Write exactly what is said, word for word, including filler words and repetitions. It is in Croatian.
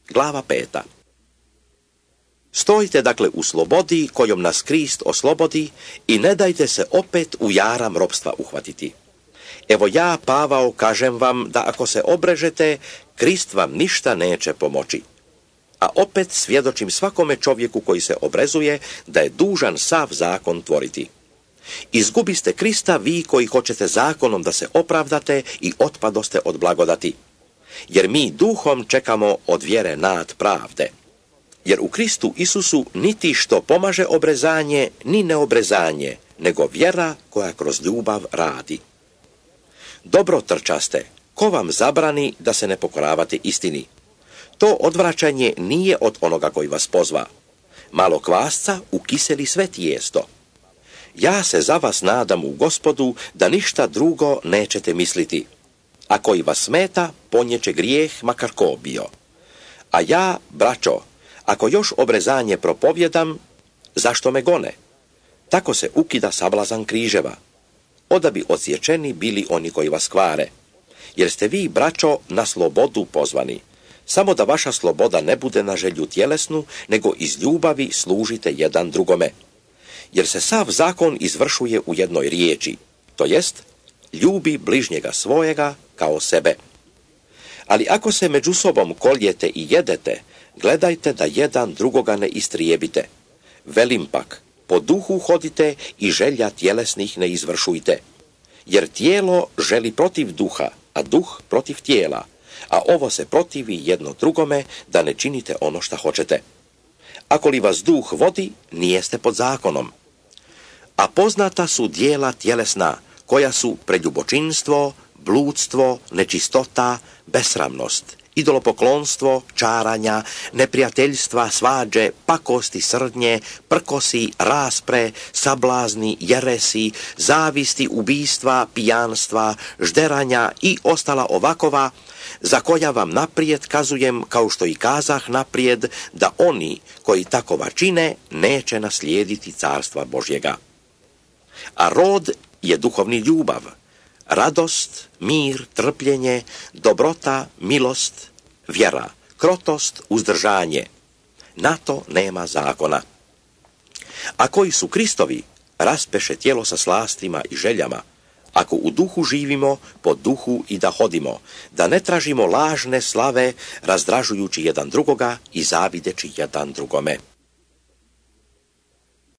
glava peta. Stojite dakle u slobodi kojom nas Krist oslobodi i ne dajte se opet u jaram ropstva uhvatiti. Evo ja, Pavao, kažem vam da ako se obrežete, Krist vam ništa neće pomoći. A opet svjedočim svakome čovjeku koji se obrezuje da je dužan sav zakon tvoriti. Izgubiste Krista vi koji hoćete zakonom da se opravdate i otpadoste od blagodati. Jer mi duhom čekamo od vjere nad pravde. Jer u Kristu Isusu niti što pomaže obrezanje, ni neobrezanje, nego vjera koja kroz ljubav radi. Dobro trčaste, ko vam zabrani da se ne pokoravate istini? To odvraćanje nije od onoga koji vas pozva. Malo kvasca ukiseli sve tijesto. Ja se za vas nadam u Gospodu da ništa drugo nećete misliti. A koji vas smeta, ponjeće grijeh makar ko bio. A ja, braćo, ako još obrezanje propovjedam, zašto me gone? Tako se ukida sablazan križeva. Oda bi odsječeni bili oni koji vas kvare. Jer ste vi, braćo, na slobodu pozvani. Samo da vaša sloboda ne bude na želju tjelesnu, nego iz ljubavi služite jedan drugome. Jer se sav zakon izvršuje u jednoj riječi, to jest, ljubi bližnjega svojega kao sebe. Ali ako se među sobom koljete i jedete, gledajte da jedan drugoga ne istrijebite. Velim pak, po duhu hodite i želja tjelesnih ne izvršujte. Jer tijelo želi protiv duha, a duh protiv tijela, a ovo se protivi jedno drugome da ne činite ono što hoćete. Ako li vas duh vodi, nijeste pod zakonom. A poznata su dijela tjelesna, koja su preljubočinstvo, bludstvo, nečistota, besramnost, idolopoklonstvo, čaranja, neprijateljstva, svađe, pakosti, srdnje, prkosi, raspre, sablazni, jeresi, zavisti, ubistva, pijanstva, žderanja i ostala ovakova, za koja vam naprijed kazujem, kao što i kazah naprijed, da oni koji takova čine neće naslijediti carstva Božjega. A rod je duhovni ljubav, radost, mir, trpljenje, dobrota, milost, vjera, krotost, uzdržanje. Na to nema zakona. A koji su Kristovi, raspeše tijelo sa slastima i željama, ako u duhu živimo, po duhu i da hodimo, da ne tražimo lažne slave, razdražujući jedan drugoga i zavideći jedan drugome.